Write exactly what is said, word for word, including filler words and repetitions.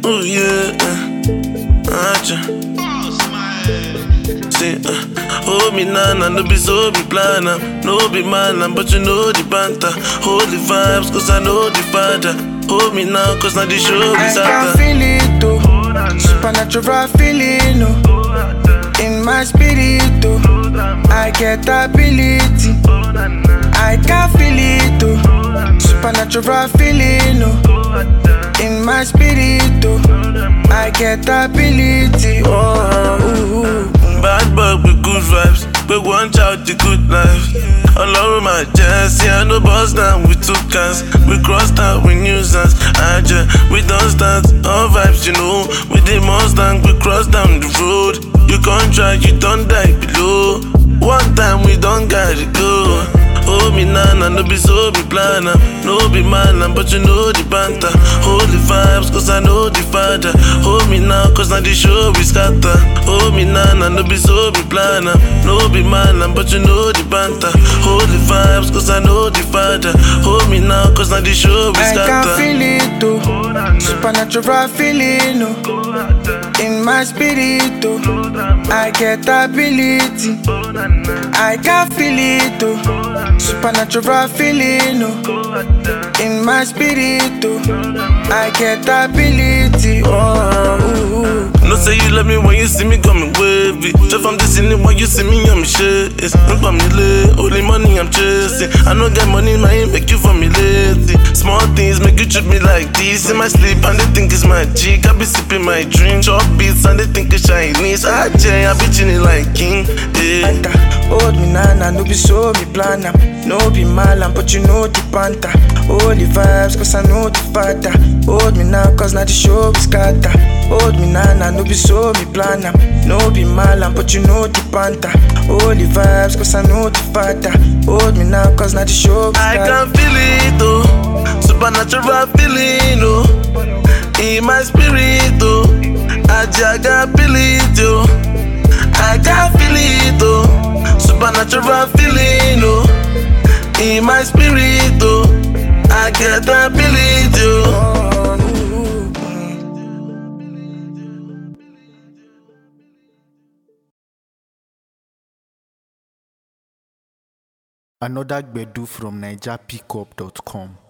Oh yeah, uh, aja. See, uh, hold me nana, no be so be planner, no be man, but you know the banter. Hold the vibes, cause I know the father. Hold me now, cause now the show is I after. can feel it too, supernatural feeling, oh. In my spirit too, I get ability. I can feel it too, supernatural feeling, oh. In my spirit too, I get ability. Oh, ooh, ooh. Bad bug with good vibes, but one child the good life. All over my chest, yeah, no boss down with two cans. We crossed out with nuisance, I just, we don't start, all vibes, you know. We the Mustang, we cross down the road. You can't try, you don't die below. One time we don't gotta go. Hold me nana, no be so be planner, no be man, but you know the banter. Hold the vibes, cause I know the father. Hold me now, cause now the show we scatter. Hold me nana, no be so be planner, no be man, but you know the banter. Hold the vibes, cause I know the father. Hold me now, cause now the show we scatter. I can feel it too, supernatural feeling, oh. In my spirit too, I get ability. I can feel it too, supernatural feeling, oh. In my spirit too, I get ability. Oh, ooh, ooh. No say you love me when you see me coming wavy. Just from the city when you see me, I'm shit. Look for me late, only money I'm chasing. I don't get money, man, make you for me lazy. Small things make you treat me like this. In my sleep and they think it's my cheek. I be sipping my drink, chop beats and they think it's Chinese. I J, I be chilling like king. Yeah. Hold me nana, no be so be planner, no be malam, but you know the panther. Hold the vibes, cause I know the father. Hold me now, cause now the show is scatter. Hold me nana, no be so be planner, no be malam, but you know the panther. Hold the vibes, cause I know the father. Hold me now, cause now the show is scatter. I can feel it, oh, supernatural feeling, oh. In my spirit, oh, I just got feel it, oh. I can feel it, oh, supernatural feeling, oh. In my spirit, oh, I get ability, oh. Another Gbedu from Niger Pickup dot com.